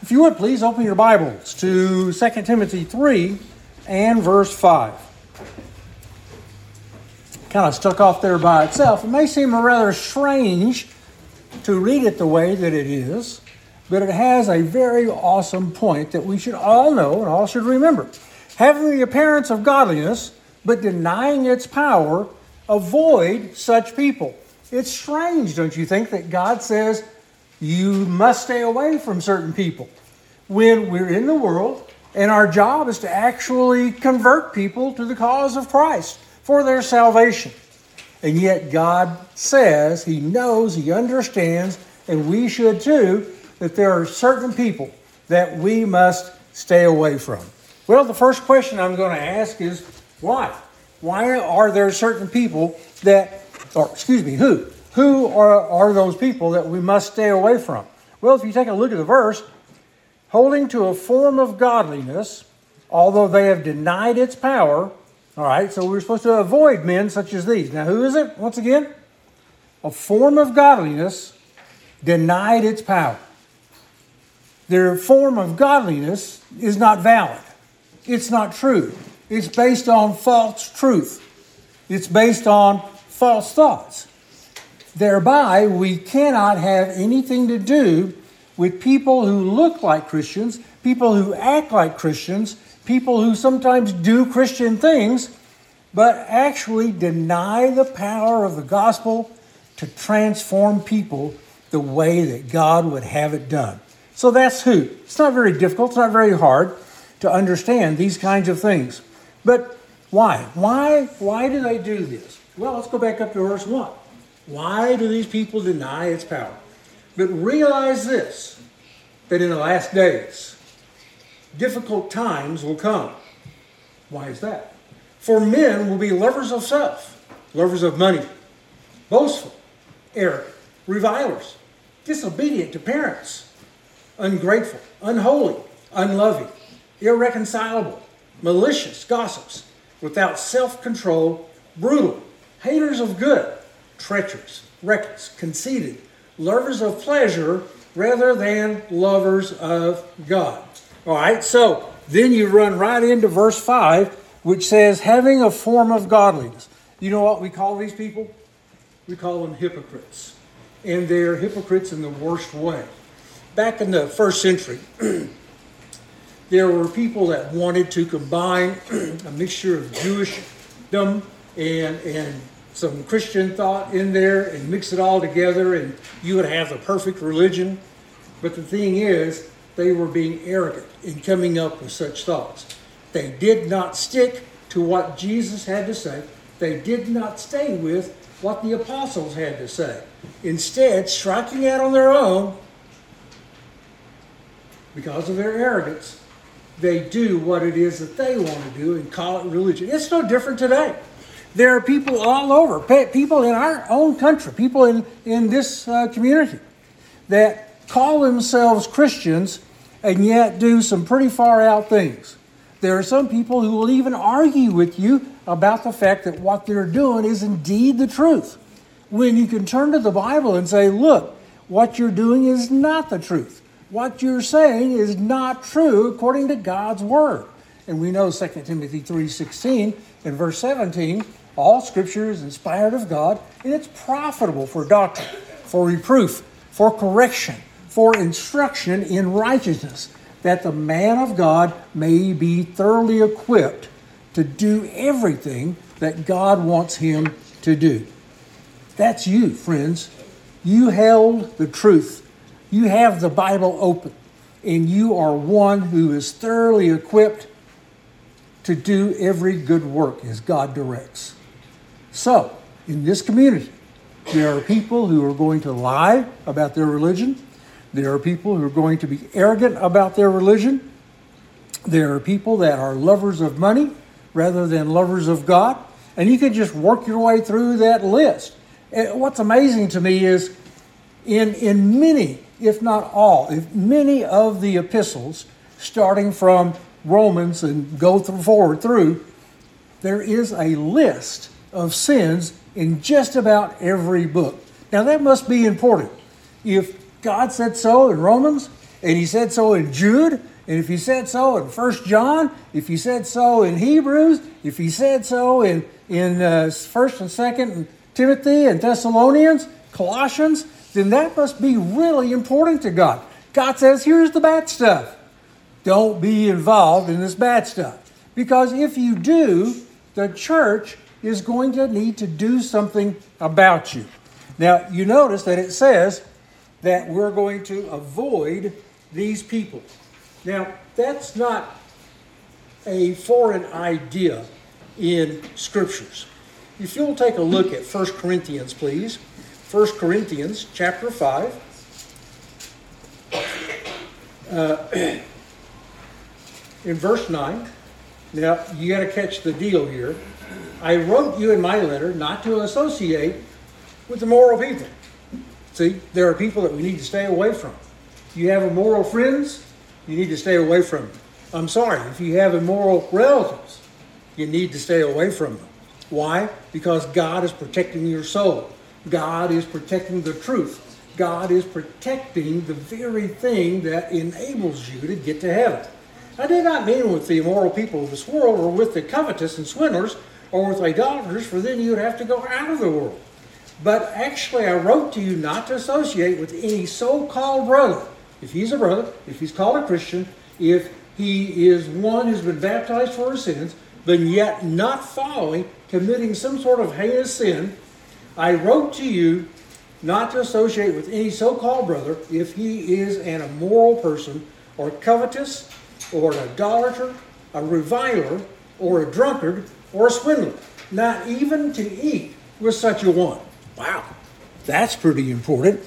If you would, please open your Bibles to 2 Timothy 3 and verse 5. Kind of stuck off there by itself. It may seem rather strange to read it the way that it is, but it has a very awesome point that we should all know and all should remember. Having the appearance of godliness, but denying its power, avoid such people. It's strange, don't you think, that God says you must stay away from certain people when we're in the world and our job is to actually convert people to the cause of Christ for their salvation. And yet God says He knows, He understands, and we should too, that there are certain people that we must stay away from. Well, the first question I'm going to ask is why? Why are there certain people who are those people that we must stay away from? Well, if you take a look at the verse, holding to a form of godliness, although they have denied its power. All right, so we're supposed to avoid men such as these. Now, who is it? Once again, a form of godliness denied its power. Their form of godliness is not valid. It's not true. It's based on false truth. It's based on false thoughts. Thereby, we cannot have anything to do with people who look like Christians, people who act like Christians, people who sometimes do Christian things, but actually deny the power of the gospel to transform people the way that God would have it done. So that's who. It's not very difficult. It's not very hard to understand these kinds of things. But why? Why do they do this? Well, let's go back up to verse 1. Why do these people deny its power? But realize this, that in the last days, difficult times will come. Why is that? For men will be lovers of self, lovers of money, boastful, arrogant, revilers, disobedient to parents, ungrateful, unholy, unloving, irreconcilable, malicious, gossips, without self-control, brutal, haters of good, treacherous, reckless, conceited, lovers of pleasure rather than lovers of God. All right, so then you run right into verse 5, which says, having a form of godliness. You know what we call these people? We call them hypocrites. And they're hypocrites in the worst way. Back in the first century, there were people that wanted to combine a mixture of Jewishdom and some Christian thought in there and mix it all together and you would have the perfect religion. But the thing is, they were being arrogant in coming up with such thoughts. They did not stick to what Jesus had to say. They did not stay with what the apostles had to say. Instead, striking out on their own, because of their arrogance, they do what it is that they want to do and call it religion. It's no different today. There are people all over, people in our own country, people in this community that call themselves Christians and yet do some pretty far out things. There are some people who will even argue with you about the fact that what they're doing is indeed the truth. When you can turn to the Bible and say, look, what you're doing is not the truth. What you're saying is not true according to God's Word. And we know 2 Timothy 3:16 and verse 17, all Scripture is inspired of God, and it's profitable for doctrine, for reproof, for correction, for instruction in righteousness, that the man of God may be thoroughly equipped to do everything that God wants him to do. That's you, friends. You held the truth. You have the Bible open, and you are one who is thoroughly equipped to do every good work as God directs. So, in this community, there are people who are going to lie about their religion. There are people who are going to be arrogant about their religion. There are people that are lovers of money rather than lovers of God. And you can just work your way through that list. And what's amazing to me is in many, if not all, many of the epistles, starting from Romans and go forward through, there is a list of sins in just about every book. Now that must be important. If God said so in Romans, and he said so in Jude, and if he said so in 1 John, if he said so in Hebrews, if he said so in 1st and 2nd Timothy and Thessalonians, Colossians, then that must be really important to God. God says, here's the bad stuff. Don't be involved in this bad stuff. Because if you do, the church is going to need to do something about you. Now, you notice that it says that we're going to avoid these people. Now, that's not a foreign idea in Scriptures. If you'll take a look at 1 Corinthians, please. 1 Corinthians chapter 5. In verse 9. Now, you got to catch the deal here. I wrote you in my letter not to associate with immoral people. See, there are people that we need to stay away from. You have immoral friends, you need to stay away from them. I'm sorry, if you have immoral relatives, you need to stay away from them. Why? Because God is protecting your soul. God is protecting the truth. God is protecting the very thing that enables you to get to heaven. I did not mean with the immoral people of this world, or with the covetous and swindlers, or with idolaters, for then you would have to go out of the world. But actually, I wrote to you not to associate with any so-called brother. If he's a brother, if he's called a Christian, if he is one who's been baptized for his sins, but yet not following, committing some sort of heinous sin, I wrote to you not to associate with any so-called brother if he is an immoral person, or covetous, or an idolater, a reviler, or a drunkard, or a swindler, not even to eat with such a one. Wow, that's pretty important.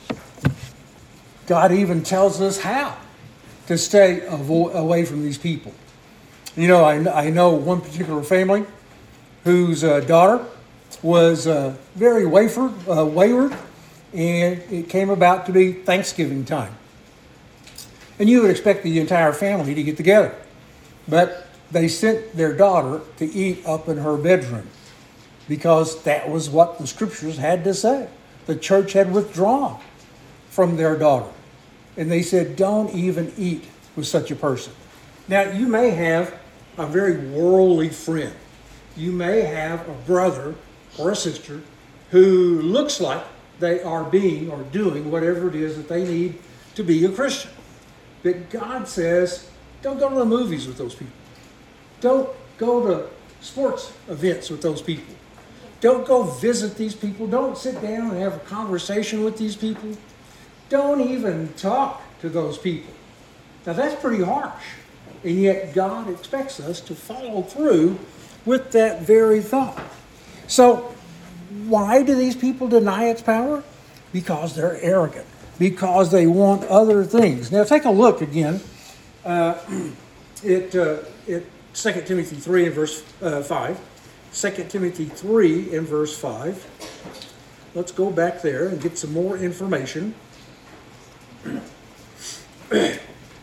God even tells us how to stay away from these people. You know, I know one particular family whose daughter was very wayward, and it came about to be Thanksgiving time. And you would expect the entire family to get together. But they sent their daughter to eat up in her bedroom because that was what the Scriptures had to say. The church had withdrawn from their daughter. And they said, don't even eat with such a person. Now, you may have a very worldly friend. You may have a brother or a sister who looks like they are being or doing whatever it is that they need to be a Christian. But God says, don't go to the movies with those people. Don't go to sports events with those people. Don't go visit these people. Don't sit down and have a conversation with these people. Don't even talk to those people. Now that's pretty harsh. And yet God expects us to follow through with that very thought. So why do these people deny its power? Because they're arrogant. Because they want other things. Now take a look again at 2 Timothy 3 and verse 5. 2 Timothy 3 and verse 5. Let's go back there and get some more information. Look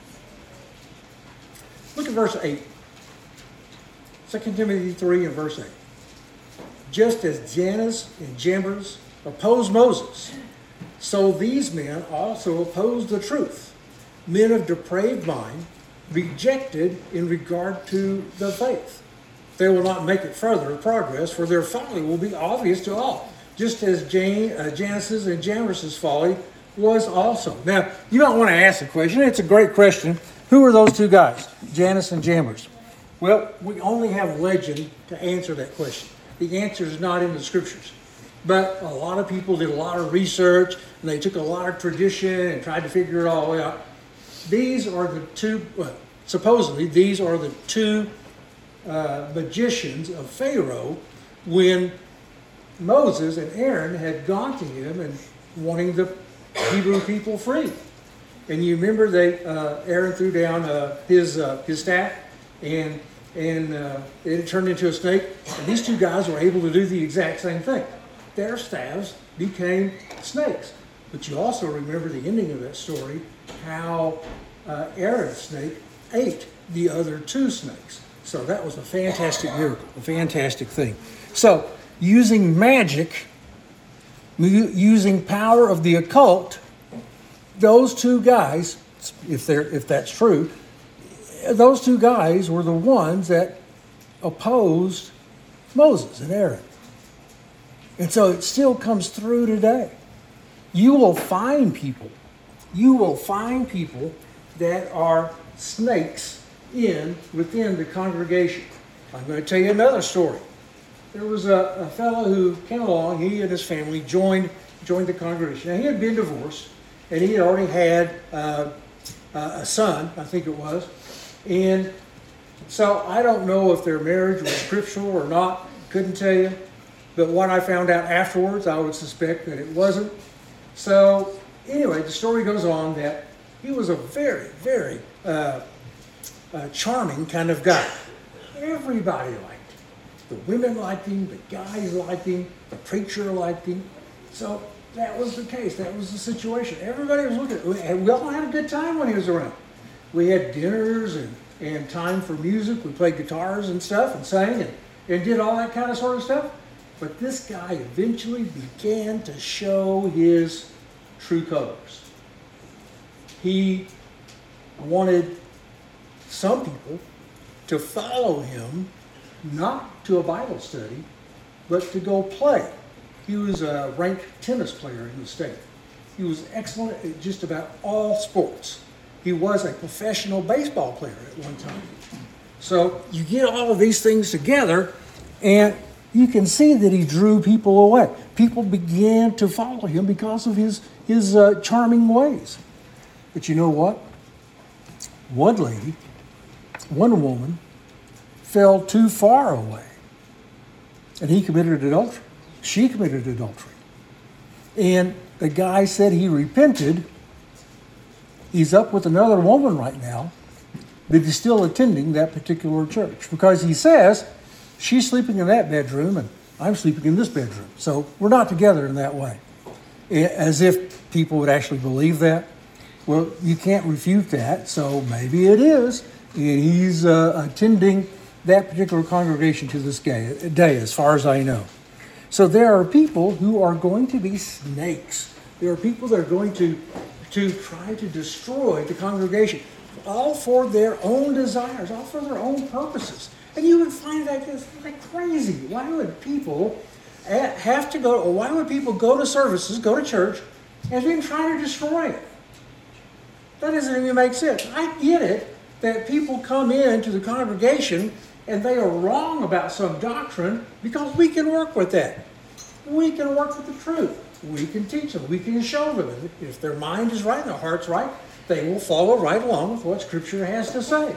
at verse 8. 2 Timothy 3 and verse 8. Just as Jannes and Jambres opposed Moses, so these men also oppose the truth. Men of depraved mind, rejected in regard to the faith. They will not make it further progress, for their folly will be obvious to all, just as Jannes and Jambres' folly was also. Now, you might want to ask the question. It's a great question. Who are those two guys, Jannes and Jambres? Well, we only have legend to answer that question. The answer is not in the Scriptures. But a lot of people did a lot of research, and they took a lot of tradition and tried to figure it all out. These are the two, supposedly, these are the two magicians of Pharaoh when Moses and Aaron had gone to him and wanting the Hebrew people free. And you remember Aaron threw down his staff, and it turned into a snake. And these two guys were able to do the exact same thing. Their staves became snakes. But you also remember the ending of that story, how Aaron's snake ate the other two snakes. So that was a fantastic miracle, a fantastic thing. So using magic, using power of the occult, those two guys if that's true. Those two guys were the ones that opposed Moses and Aaron. And so it still comes through today. You will find people that are snakes within the congregation. I'm going to tell you another story. There was a fellow who came along, he and his family joined the congregation. Now, he had been divorced, and he had already had a son, I think it was. And so I don't know if their marriage was scriptural or not, couldn't tell you. But what I found out afterwards, I would suspect that it wasn't. So anyway, the story goes on that he was a very, very charming kind of guy. Everybody liked him. The women liked him, the guys liked him, the preacher liked him. So that was the case. That was the situation. Everybody was looking at him. We all had a good time when he was around. We had dinners and time for music. We played guitars and stuff and sang and did all that kind of sort of stuff. But this guy eventually began to show his true colors. He wanted some people to follow him, not to a Bible study, but to go play. He was a ranked tennis player in the state. He was excellent at just about all sports. He was a professional baseball player at one time. So you get all of these things together, and you can see that he drew people away. People began to follow him because of his charming ways. But you know what? One woman, fell too far away, and he committed adultery. She committed adultery. And the guy said he repented. He's up with another woman right now, but he's still attending that particular church because he says, she's sleeping in that bedroom and I'm sleeping in this bedroom. So we're not together in that way. As if people would actually believe that. Well, you can't refute that, so maybe it is. And he's attending that particular congregation to this day, as far as I know. So there are people who are going to be snakes. There are people that are going to try to destroy the congregation, all for their own desires, all for their own purposes. And you would find that just like crazy. Why would people have to go, or why would people go to services, go to church, and then try to destroy it? That doesn't even make sense. I get it that people come into the congregation and they are wrong about some doctrine because we can work with that. We can work with the truth. We can teach them. We can show them. If their mind is right and their heart's right, they will follow right along with what Scripture has to say.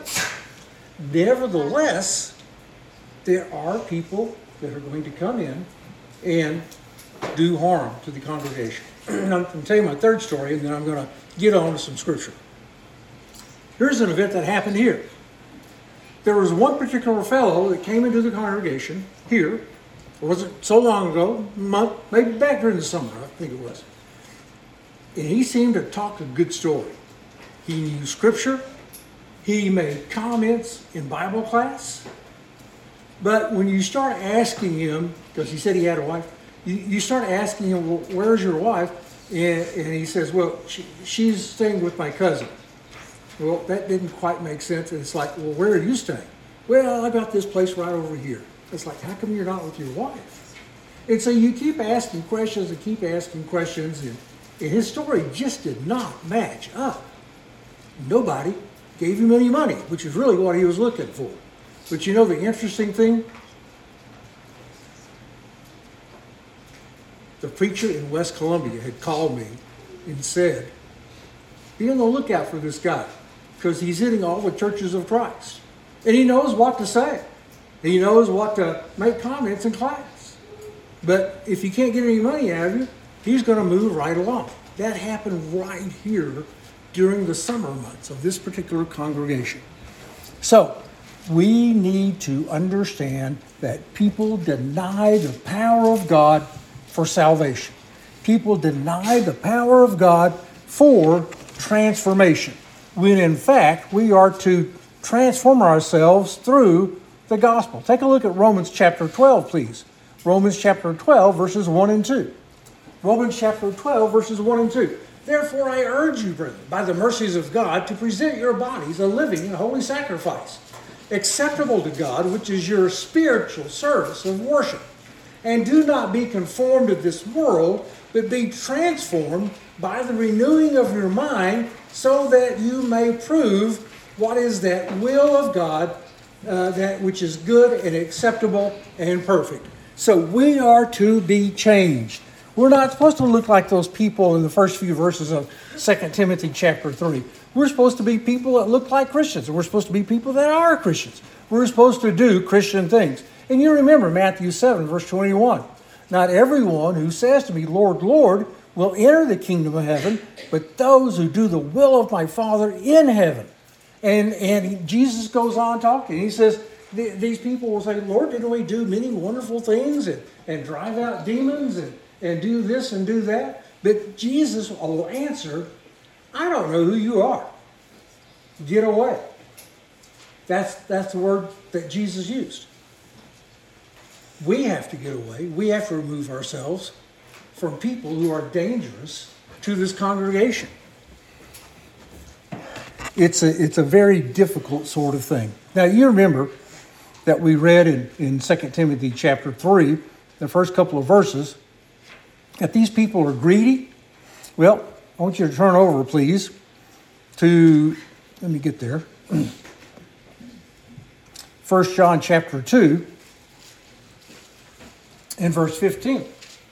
Nevertheless, there are people that are going to come in and do harm to the congregation. I'm going to tell you my third story, and then I'm going to get on to some Scripture. Here's an event that happened here. There was one particular fellow that came into the congregation here. It wasn't so long ago, maybe back during the summer, I think it was. And he seemed to talk a good story. He knew Scripture. He made comments in Bible class. But when you start asking him, because he said he had a wife, you start asking him, well, where's your wife? And he says, well, she's staying with my cousin. Well, that didn't quite make sense. And it's like, well, where are you staying? Well, I got this place right over here. It's like, how come you're not with your wife? And so you keep asking questions and keep asking questions, and his story just did not match up. Nobody gave him any money, which is really what he was looking for. But you know the interesting thing? The preacher in West Columbia had called me and said, be on the lookout for this guy, because he's hitting all the churches of Christ. And he knows what to say. He knows what to make comments in class. But if you can't get any money out of you, he's going to move right along. That happened right here during the summer months of this particular congregation. So we need to understand that people deny the power of God for salvation. People deny the power of God for transformation, when in fact we are to transform ourselves through the gospel. Take a look at Romans chapter 12, please. Romans chapter 12, verses 1 and 2. Romans chapter 12, verses 1 and 2. Therefore I urge you, brethren, by the mercies of God, to present your bodies a living and holy sacrifice, acceptable to God, which is your spiritual service of worship. And do not be conformed to this world, but be transformed by the renewing of your mind, so that you may prove what is that will of God, that which is good and acceptable and perfect. So we are to be changed. We're not supposed to look like those people in the first few verses of 2 Timothy chapter 3. We're supposed to be people that look like Christians. We're supposed to be people that are Christians. We're supposed to do Christian things. And you remember Matthew 7, verse 21. Not everyone who says to me, Lord, Lord, will enter the kingdom of heaven, but those who do the will of my Father in heaven. And Jesus goes on talking. He says, these people will say, Lord, didn't we do many wonderful things and drive out demons and do this and do that? But Jesus will answer, I don't know who you are. Get away. That's the word that Jesus used. We have to get away. We have to remove ourselves from people who are dangerous to this congregation. It's a very difficult sort of thing. Now, you remember that we read in 2 Timothy chapter 3, the first couple of verses, that these people are greedy. Well, I want you to turn over, please, to, let me get there, 1 John chapter 2 and verse 15.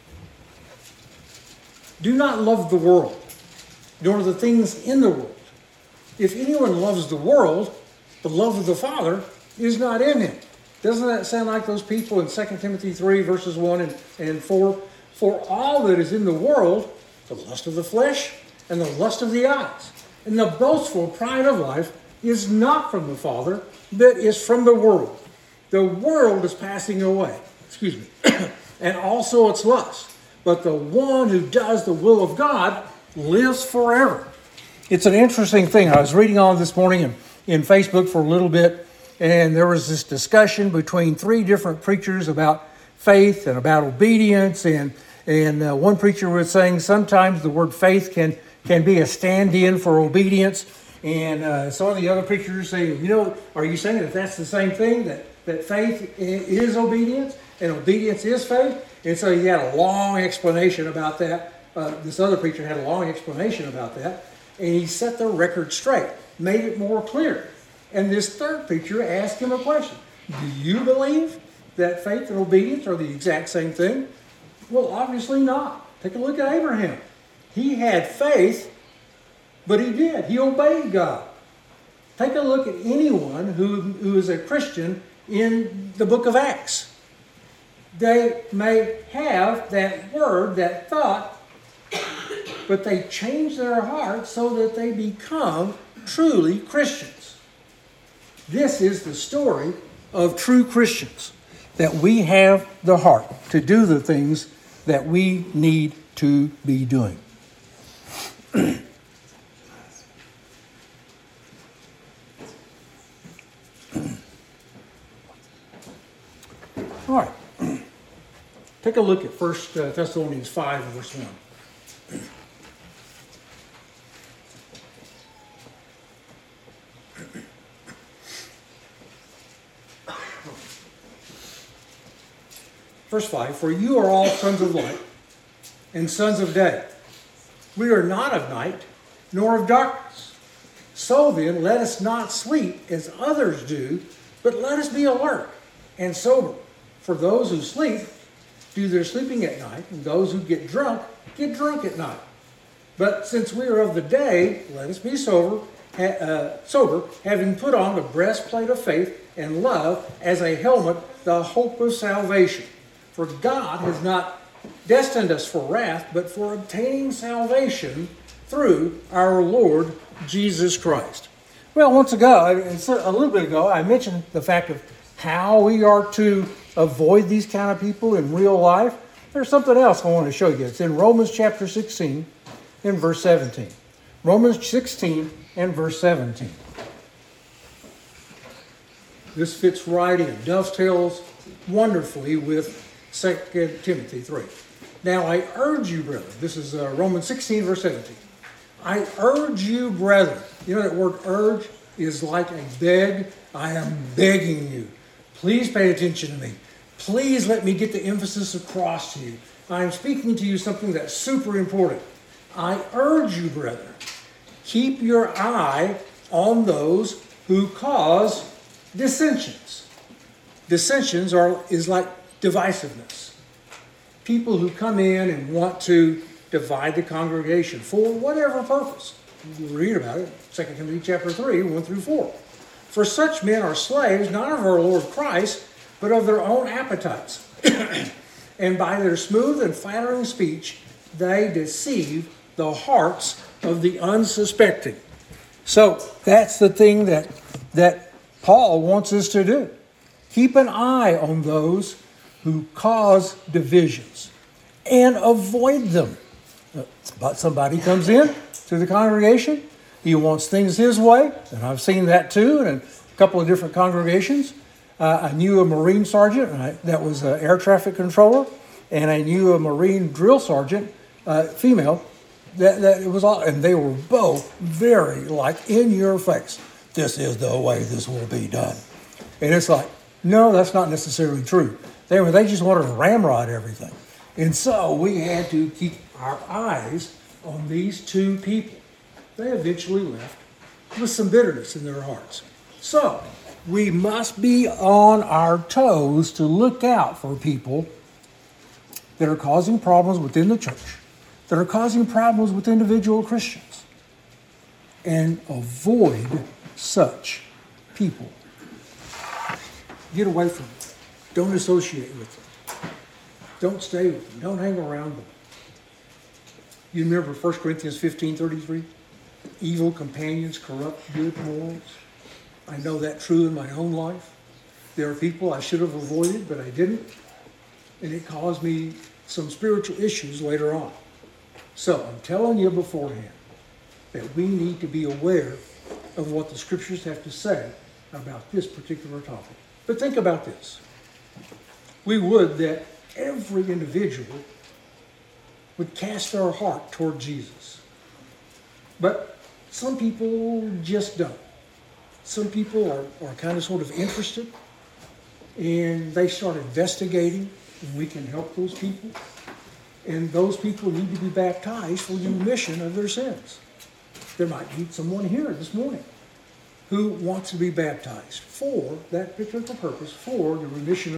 Do not love the world, nor the things in the world. If anyone loves the world, the love of the Father is not in him. Doesn't that sound like those people in 2 Timothy 3, verses 1 and 4? For all that is in the world, the lust of the flesh and the lust of the eyes, and the boastful pride of life is not from the Father, but is from the world. The world is passing away, and also its lust. But the one who does the will of God lives forever. It's an interesting thing. I was reading on this morning in Facebook for a little bit, and there was this discussion between three different preachers about faith and about obedience. And one preacher was saying sometimes the word faith can be a stand-in for obedience. And some of the other preachers say, are you saying that that's the same thing, that faith is obedience and obedience is faith? And so he had a long explanation about that. This other preacher had a long explanation about that. And he set the record straight, made it more clear. And this third preacher asked him a question. Do you believe that faith and obedience are the exact same thing? Well, obviously not. Take a look at Abraham. He had faith, but he did. He obeyed God. Take a look at anyone who is a Christian in the book of Acts. They may have that word, that thought, but they change their heart so that they become truly Christians. This is the story of true Christians, that we have the heart to do the things that we need to be doing. All right. Take a look at 1 Thessalonians 5, verse 1. Verse 5, for you are all sons of light and sons of day. We are not of night, nor of darkness. So then, let us not sleep as others do, but let us be alert and sober. For those who sleep do their sleeping at night, and those who get drunk at night. But since we are of the day, let us be sober, having put on the breastplate of faith and love as a helmet, the hope of salvation. For God has not destined us for wrath, but for obtaining salvation through our Lord Jesus Christ. Well, a little bit ago, I mentioned the fact of how we are to avoid these kind of people in real life. There's something else I want to show you. It's in Romans chapter 16 and verse 17. Romans 16 and verse 17. This fits right in, dovetails wonderfully with 2 Timothy 3. Now I urge you, brethren, this is Romans 16 verse 17. I urge you, brethren. You know that word urge is like a beg. I am begging you. Please pay attention to me. Please let me get the emphasis across to you. I am speaking to you something that's super important. I urge you, brethren, keep your eye on those who cause dissensions. Dissensions is like divisiveness. People who come in and want to divide the congregation for whatever purpose. You read about it, 2 Timothy chapter 3, 1 through 4. For such men are slaves, not of our Lord Christ, but of their own appetites. And by their smooth and flattering speech, they deceive the hearts of the unsuspecting. So that's the thing that Paul wants us to do. Keep an eye on those who cause divisions and avoid them. But somebody comes in to the congregation, he wants things his way, and I've seen that too in a couple of different congregations. I knew a Marine sergeant that was an air traffic controller, and I knew a Marine drill sergeant, female, that it was all, and they were both very like in your face. This is the way this will be done, and it's like, no, that's not necessarily true. They just wanted to ramrod everything, and so we had to keep our eyes on these two people. They eventually left with some bitterness in their hearts. So we must be on our toes to look out for people that are causing problems within the church, that are causing problems with individual Christians, and avoid such people. Get away from them. Don't associate with them. Don't stay with them. Don't hang around them. You remember 1 Corinthians 15:33? Evil companions corrupt good morals. I know that true in my own life. There are people I should have avoided, but I didn't. And it caused me some spiritual issues later on. So I'm telling you beforehand that we need to be aware of what the scriptures have to say about this particular topic. But think about this. We would that every individual would cast their heart toward Jesus. But some people just don't. Some people are kind of sort of interested, and they start investigating, and we can help those people. And those people need to be baptized for the remission of their sins. There might be someone here this morning who wants to be baptized for that particular purpose, for the remission